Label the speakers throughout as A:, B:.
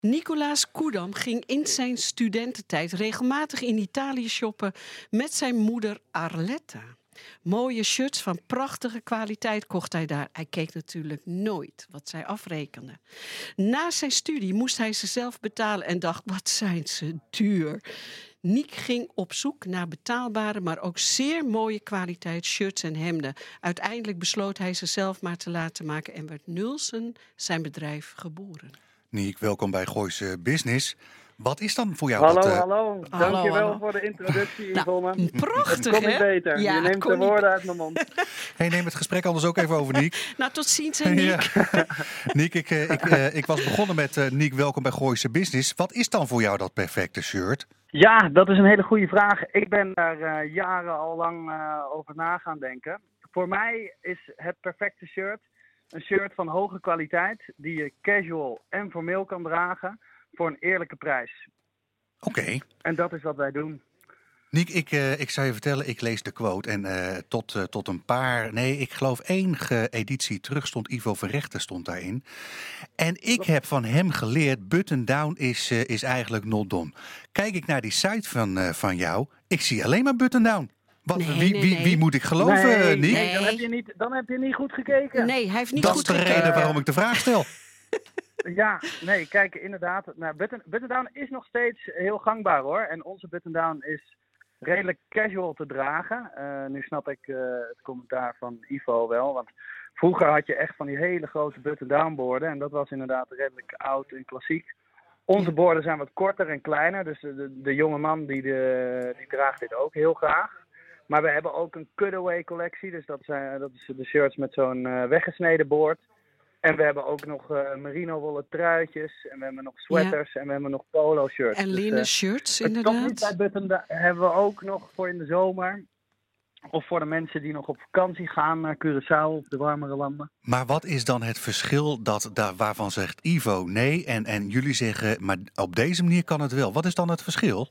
A: Nicolaas Koedam ging in zijn studententijd regelmatig in Italië shoppen met zijn moeder Arletta. Mooie shirts van prachtige kwaliteit kocht hij daar. Hij keek natuurlijk nooit wat zij afrekende. Na zijn studie moest hij ze zelf betalen en dacht, wat zijn ze duur. Niek ging op zoek naar betaalbare, maar ook zeer mooie kwaliteit shirts en hemden. Uiteindelijk besloot hij ze zelf maar te laten maken en werd Nulsen zijn bedrijf geboren.
B: Niek, welkom bij Gooise Business. Wat is dan voor jou
C: Hallo,
B: dat...
C: hallo. Dankjewel
A: hallo.
C: voor de introductie, Yvonne.
A: Prachtig,
C: Het kon
A: hè?
C: niet beter.
A: Ja,
C: je
A: het
C: neemt
A: kon
C: de
A: niet
C: woorden uit mijn mond.
B: Hey, neem het gesprek anders ook even over, Niek.
A: Nou, tot ziens, hè, Niek.
B: Ja. Niek, ik was begonnen met Niek, welkom bij Gooise Business. Wat is dan voor jou dat perfecte shirt?
C: Ja, dat is een hele goede vraag. Ik ben daar jaren al lang over na gaan denken. Voor mij is het perfecte shirt een shirt van hoge kwaliteit die je casual en formeel kan dragen voor een eerlijke prijs.
B: Oké.
C: En dat is wat wij doen.
B: Niek, ik zou je vertellen, ik lees de quote en tot een paar, nee, ik geloof één editie terug stond Ivo Verrechten stond daarin. En ik heb van hem geleerd, button down is eigenlijk not done. Kijk ik naar die site van jou, ik zie alleen maar button down. Wie moet ik geloven, Niek?
C: Nee, dan heb je niet goed gekeken.
A: Nee, hij heeft niet
B: Dat
A: goed
B: is de
A: gekeken.
B: reden waarom ik de vraag stel.
C: Ja, nee, kijk, inderdaad. Nou, button down is nog steeds heel gangbaar, hoor. En onze button down is redelijk casual te dragen. Nu snap ik het commentaar van Ivo wel. Want vroeger had je echt van die hele grote button down borden. En dat was inderdaad redelijk oud en klassiek. Onze borden zijn wat korter en kleiner. Dus de jonge man die draagt dit ook heel graag. Maar we hebben ook een cutaway collectie. Dus dat is de shirts met zo'n weggesneden boord. En we hebben ook nog merino wollen truitjes. En we hebben nog sweaters. En we hebben nog polo shirts.
A: En linnen shirts, inderdaad.
C: Het niet bij button hebben we ook nog voor in de zomer. Of voor de mensen die nog op vakantie gaan naar Curaçao of de warmere landen.
B: Maar wat is dan het verschil waarvan zegt Ivo nee en jullie zeggen, maar op deze manier kan het wel. Wat is dan het verschil?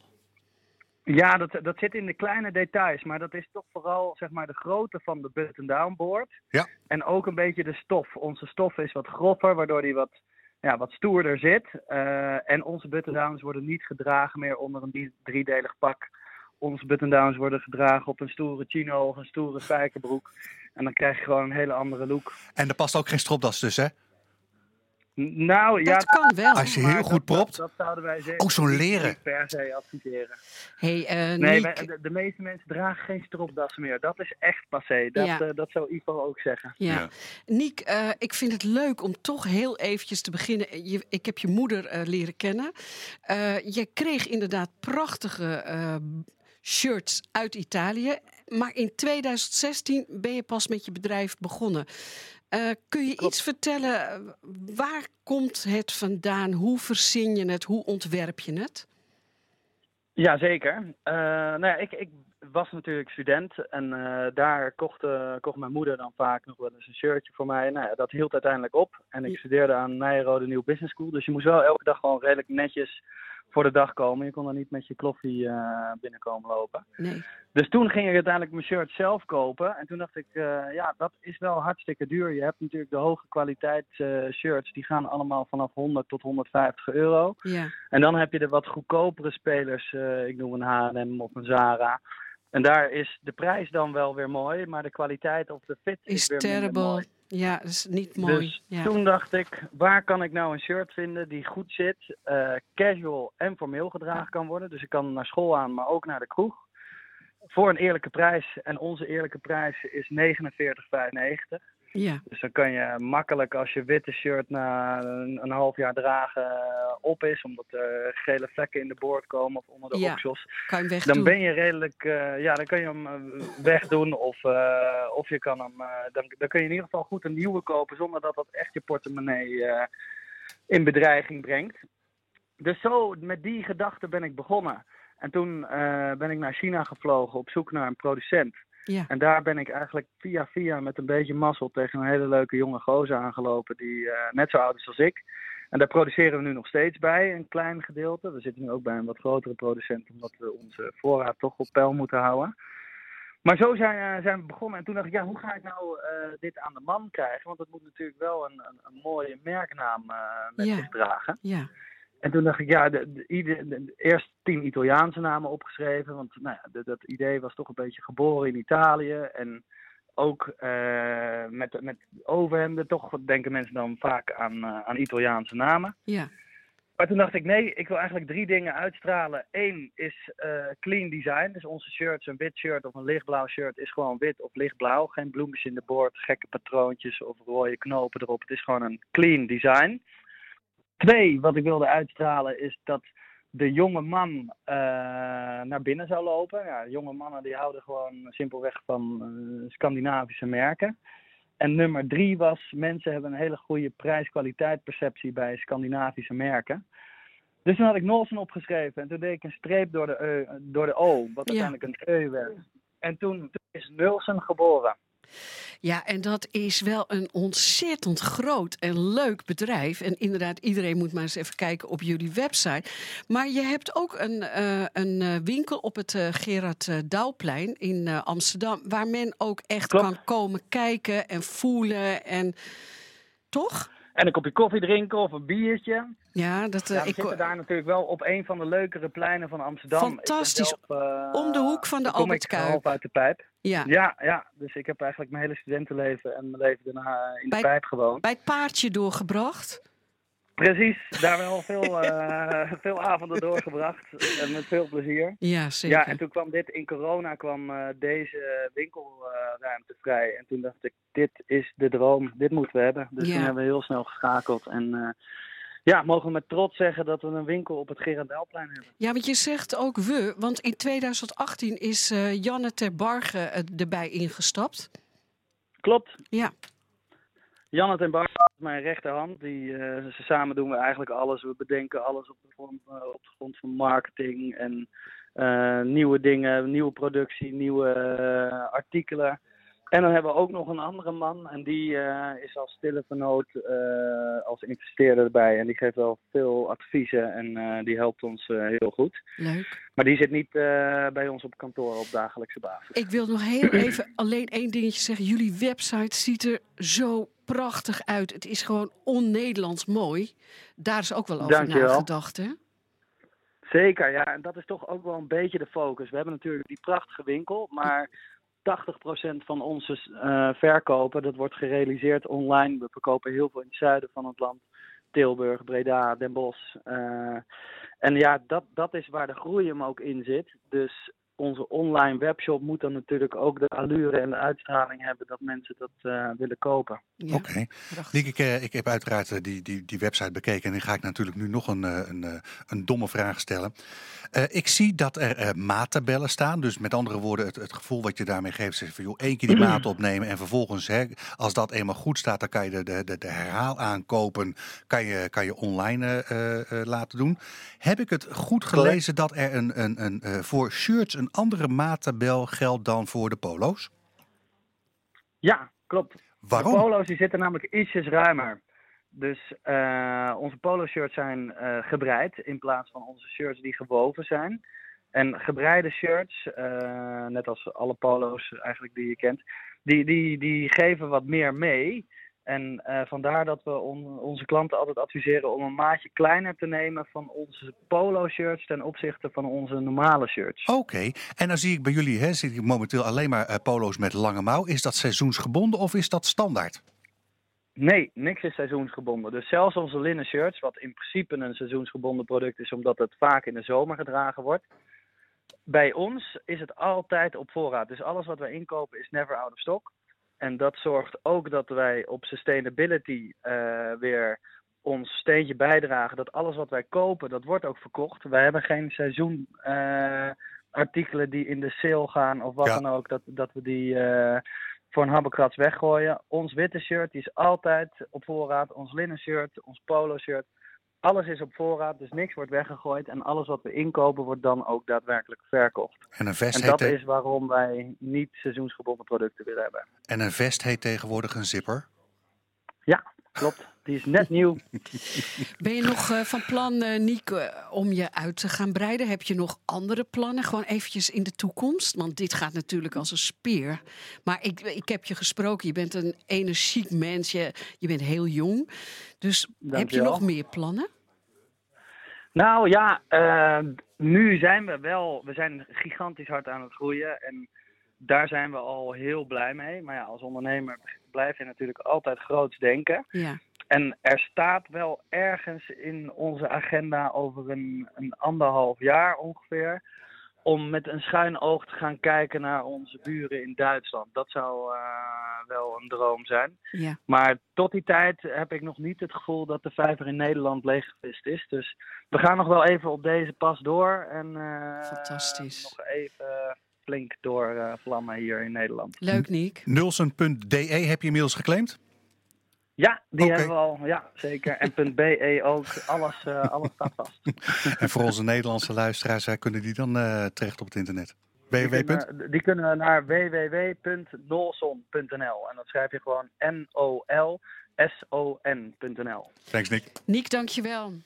C: Ja, dat zit in de kleine details. Maar dat is toch vooral zeg maar de grootte van de button-down board.
B: Ja.
C: En ook een beetje de stof. Onze stof is wat groffer, waardoor die wat stoerder zit. En onze button-downs worden niet gedragen meer onder een driedelig pak. Onze button-downs worden gedragen op een stoere chino of een stoere spijkerbroek. En dan krijg je gewoon een hele andere look.
B: En er past ook geen stropdas tussen, hè?
C: Nou,
A: Dat kan wel.
B: Als je heel goed propt.
C: Dat zouden wij zeker
B: Oh, zo'n leren.
C: niet per se adviseren.
A: Hey,
C: Nee,
A: Niek.
C: de meeste mensen dragen geen stropdassen meer. Dat is echt passé. Dat zou Ivo ook zeggen.
A: Ja. Niek, ik vind het leuk om toch heel eventjes te beginnen. Ik heb je moeder leren kennen. Je kreeg inderdaad prachtige shirts uit Italië. Maar in 2016 ben je pas met je bedrijf begonnen. Kun je iets vertellen? Waar komt het vandaan? Hoe verzin je het? Hoe ontwerp je het?
C: Jazeker. Ik was natuurlijk student en daar kocht mijn moeder dan vaak nog wel eens een shirtje voor mij. Nou ja, dat hield uiteindelijk op en ik studeerde aan Nijrode Nieuw Business School. Dus je moest wel elke dag gewoon redelijk netjes voor de dag komen. Je kon dan niet met je kloffie binnenkomen lopen.
A: Nee.
C: Dus toen ging ik uiteindelijk mijn shirt zelf kopen. En toen dacht ik, dat is wel hartstikke duur. Je hebt natuurlijk de hoge kwaliteit shirts. Die gaan allemaal vanaf 100 tot 150 euro.
A: Ja.
C: En dan heb je de wat goedkopere spelers. Ik noem een H&M of een Zara. En daar is de prijs dan wel weer mooi. Maar de kwaliteit of de fit is weer minder
A: terrible.
C: mooi.
A: Ja, dat is niet mooi.
C: Dus
A: ja.
C: toen dacht ik, waar kan ik nou een shirt vinden die goed zit, casual en formeel gedragen kan worden. Dus ik kan naar school aan, maar ook naar de kroeg. Voor een eerlijke prijs. En onze eerlijke prijs is 49,95.
A: Ja.
C: Dus dan kan je makkelijk als je witte shirt na een half jaar dragen op is. Omdat er gele vlekken in de boord komen of onder de oksels.
A: Kan je hem wegdoen.
C: Dan ben je redelijk, dan kan je hem wegdoen. Of je kan hem, dan kun je in ieder geval goed een nieuwe kopen. Zonder dat dat echt je portemonnee in bedreiging brengt. Dus zo met die gedachte ben ik begonnen. En toen ben ik naar China gevlogen op zoek naar een producent.
A: Ja.
C: En daar ben ik eigenlijk via met een beetje mazzel tegen een hele leuke jonge gozer aangelopen die net zo oud is als ik. En daar produceren we nu nog steeds bij, een klein gedeelte. We zitten nu ook bij een wat grotere producent, omdat we onze voorraad toch op peil moeten houden. Maar zo zijn we begonnen. En toen dacht ik, hoe ga ik nou dit aan de man krijgen? Want het moet natuurlijk wel een mooie merknaam met zich dragen.
A: Ja.
C: En toen dacht ik, ja, eerst 10 Italiaanse namen opgeschreven. Want nou ja, dat idee was toch een beetje geboren in Italië. En ook met overhemden, toch denken mensen dan vaak aan Italiaanse namen.
A: Ja.
C: Maar toen dacht ik, nee, ik wil eigenlijk 3 dingen uitstralen. 1 is clean design. Dus onze shirts, een wit shirt of een lichtblauw shirt, is gewoon wit of lichtblauw. Geen bloemetjes in de boord, gekke patroontjes of rode knopen erop. Het is gewoon een clean design. 2, wat ik wilde uitstralen, is dat de jonge man naar binnen zou lopen. Ja, jonge mannen die houden gewoon simpelweg van Scandinavische merken. En nummer 3 was, mensen hebben een hele goede prijs-kwaliteit perceptie bij Scandinavische merken. Dus toen had ik Nolsen opgeschreven en toen deed ik een streep door de O, wat uiteindelijk een E werd. En toen is Nulsen geboren.
A: Ja, en dat is wel een ontzettend groot en leuk bedrijf. En inderdaad, iedereen moet maar eens even kijken op jullie website. Maar je hebt ook een winkel op het Gerard Douwplein in Amsterdam, waar men ook echt kan komen kijken en voelen. En toch?
C: En een kopje koffie drinken of een biertje.
A: Ja,
C: we zitten daar natuurlijk wel op een van de leukere pleinen van Amsterdam.
A: Fantastisch. Om de hoek van de Albert Kuip.
C: Half uit de pijp.
A: Ja.
C: Ja, dus ik heb eigenlijk mijn hele studentenleven en mijn leven daarna in de pijp gewoond.
A: Bij het paardje doorgebracht?
C: Precies, daar wel veel avonden doorgebracht en met veel plezier.
A: Ja, zeker.
C: Ja, en toen kwam in corona deze winkelruimte vrij. En toen dacht ik, dit is de droom, dit moeten we hebben. Dus toen hebben we heel snel geschakeld en mogen we met trots zeggen dat we een winkel op het Gerard Douwplein hebben.
A: Ja, want je zegt ook we, want in 2018 is Janne ter Barge erbij ingestapt.
C: Klopt.
A: Ja.
C: Janne ten Barge is mijn rechterhand. Samen doen we eigenlijk alles. We bedenken alles op de grond van marketing en nieuwe dingen, nieuwe productie, nieuwe artikelen. En dan hebben we ook nog een andere man en die is als stille vernoot als investeerder erbij. En die geeft wel veel adviezen en die helpt ons heel goed.
A: Leuk.
C: Maar die zit niet bij ons op kantoor op dagelijkse basis.
A: Ik wil nog heel even alleen 1 dingetje zeggen. Jullie website ziet er zo prachtig uit. Het is gewoon on-Nederlands mooi. Daar is ook wel over nagedacht, hè?
C: Zeker, ja. En dat is toch ook wel een beetje de focus. We hebben natuurlijk die prachtige winkel, maar 80% van onze verkopen, dat wordt gerealiseerd online. We verkopen heel veel in het zuiden van het land. Tilburg, Breda, Den Bosch. En ja, dat is waar de groei hem ook in zit. Dus onze online webshop moet dan natuurlijk ook de allure en de uitstraling hebben dat mensen dat willen kopen.
B: Ja, Oké. Ik heb uiteraard die website bekeken en dan ga ik natuurlijk nu nog een domme vraag stellen. Ik zie dat er maattabellen staan. Dus met andere woorden, het gevoel wat je daarmee geeft is van 1 keer die maat opnemen en vervolgens, als dat eenmaal goed staat, dan kan je de herhaal aankopen, kan je online laten doen. Heb ik het goed gelezen dat er voor shirts een andere maattabel geldt dan voor de polo's?
C: Ja, klopt.
B: Waarom?
C: De polo's die zitten namelijk ietsjes ruimer. Dus onze polo-shirts zijn gebreid in plaats van onze shirts die gewoven zijn. En gebreide shirts, net als alle polo's eigenlijk die je kent, die geven wat meer mee. En vandaar dat we onze klanten altijd adviseren om een maatje kleiner te nemen van onze polo-shirts ten opzichte van onze normale shirts.
B: Oké. En dan zie ik bij jullie, zie ik momenteel alleen maar polo's met lange mouw. Is dat seizoensgebonden of is dat standaard?
C: Nee, niks is seizoensgebonden. Dus zelfs onze linnen shirts, wat in principe een seizoensgebonden product is omdat het vaak in de zomer gedragen wordt. Bij ons is het altijd op voorraad. Dus alles wat wij inkopen is never out of stock. En dat zorgt ook dat wij op sustainability weer ons steentje bijdragen. Dat alles wat wij kopen, dat wordt ook verkocht. Wij hebben geen seizoenartikelen die in de sale gaan of wat dan ook. Dat we die voor een habbekrats weggooien. Ons witte shirt die is altijd op voorraad. Ons linnen shirt, ons polo shirt. Alles is op voorraad, dus niks wordt weggegooid. En alles wat we inkopen wordt dan ook daadwerkelijk verkocht.
B: En een vest
C: dat is waarom wij niet seizoensgebonden producten willen hebben.
B: En een vest heet tegenwoordig een zipper?
C: Ja, klopt. Die is net nieuw.
A: Ben je nog van plan, Niek, om je uit te gaan breiden? Heb je nog andere plannen? Gewoon eventjes in de toekomst? Want dit gaat natuurlijk als een speer. Maar ik heb je gesproken. Je bent een energiek mens. Je bent heel jong. Dus heb je nog meer plannen?
C: Nou ja, nu zijn we zijn gigantisch hard aan het groeien en daar zijn we al heel blij mee. Maar ja, als ondernemer blijf je natuurlijk altijd groots denken.
A: Ja.
C: En er staat wel ergens in onze agenda over een 1,5 jaar ongeveer, om met een schuin oog te gaan kijken naar onze buren in Duitsland. Dat zou wel een droom zijn.
A: Ja.
C: Maar tot die tijd heb ik nog niet het gevoel dat de vijver in Nederland leeggevist is. Dus we gaan nog wel even op deze pas door. En
A: Fantastisch.
C: nog even flink doorvlammen hier in Nederland.
A: Leuk, Niek.
B: Nulsen.de heb je inmiddels geclaimd?
C: Ja, die
B: Oké.
C: hebben we al. Ja, zeker. En .be ook. Alles staat vast.
B: En voor onze Nederlandse luisteraars, kunnen die dan terecht op het internet? www.
C: Die kunnen naar www.nolson.nl. En dat schrijf je gewoon NOLSON.nl.
B: Thanks, Nick.
A: Niek, dankjewel.